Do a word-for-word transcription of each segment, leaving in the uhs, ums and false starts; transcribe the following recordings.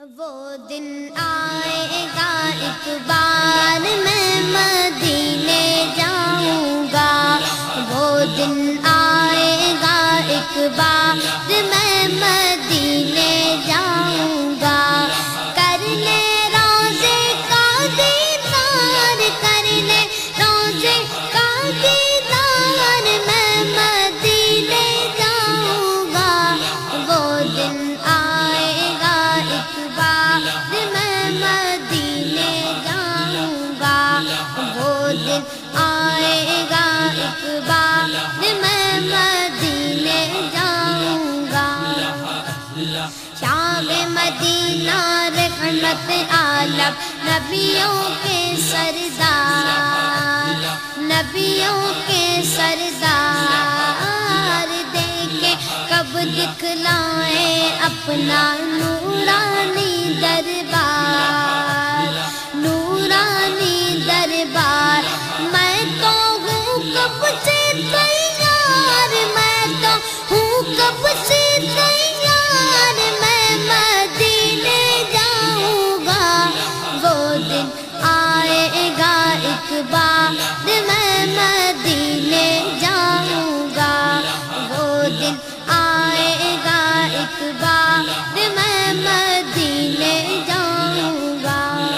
وہ دن آئے گا ایک بار میں مدینے جاؤں گا، وہ دن آئے گا ایک بار میں مدینے جاؤں گا، کرنے روضے کا دیدار، کرنے روضے کا دیدار میں مدینے جاؤں گا، وہ دن آئے گا ایک بار میں مدینے جاؤں گا، وہ دن آئے گا ایک بار میں مدینے جاؤں گا۔ شام مدینہ رحمت عالم نبیوں کے سردار، نبیوں کے سردار، دیکھے کب دکھلائیں اپنا نورانی دربار، نورانی دربار۔ میں تو ہوں کب سے تیار، میں تو ہوں کب سے تیار، میں مدینے جاؤں گا، وہ دن آئے گا ایک بار میں مدینے جاؤں گا، وہ دن آئے گا ایک بار میں مدینے جاؤں گا۔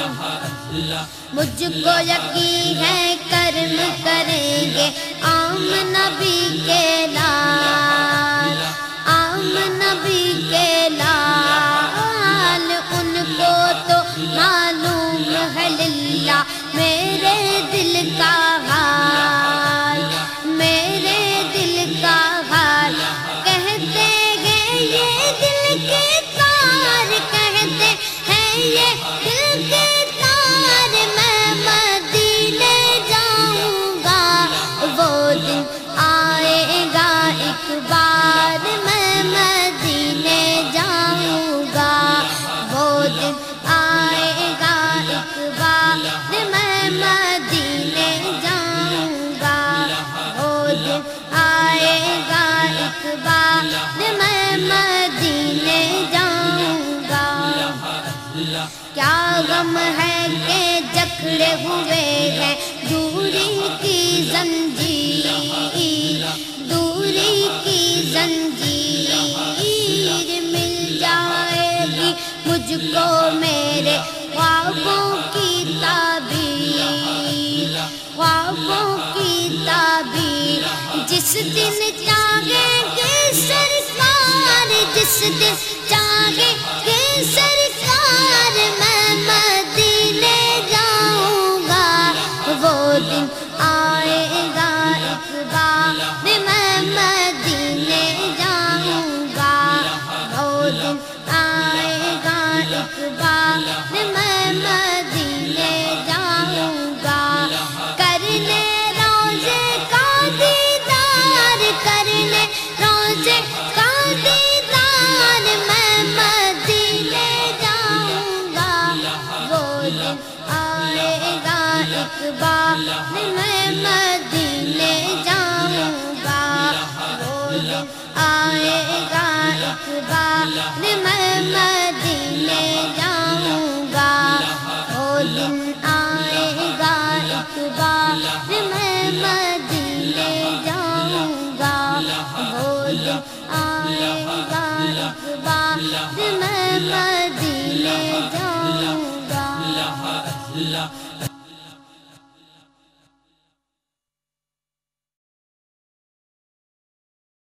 مجھ کو یقین ہے کرم کریں گے عام نبی کے لال، عام نبی کے لال، ان کو تو معلوم ہے للہ میرے دل کا حال، میرے دل کا حال۔ کہتے ہیں یہ دل کے تار، کہتے ہیں یہ دل کے تار، میں مدینے جاؤں گا، وہ دن آئے گا ایک بار میں مدینے جاؤں گا، وہ دن آئے گا ایک بار میں مدینے جاؤں گا، وہ دن آئے گا ایک بار میں مدینے جاؤں گا۔ کیا غم ہے کہ جکڑے ہوئے ہیں دوری کی زنجیر، دوری کی زنجیر، مل جائے گی مجھ کو میرے خوابوں کی تعبیر، خوابوں کی تعبیر۔ جس دن چاہیں گے سرکار، جس دن چاہیں گے سرکار، میں مدینے جاؤں گا، وہ دن آئے گا ایک بار میں مدینے جاؤں گا، وہ دن آئے گا ایک بار میں مدینے جاؤں گا، کرنے روضے کا دیدار، کرنے روضے کا دیدار میں مدینے جاؤں گا، وہ دن آئے گا ایک بار میں مدینے جاؤں گا، وہ دن آئے گا ایک بار میں مدینے جاؤں گا، وہ دن آئے گا ایک بار میں مدینے جاؤں گا، وہ دن آئے گا ایک بار میں مدینے جاؤں گا۔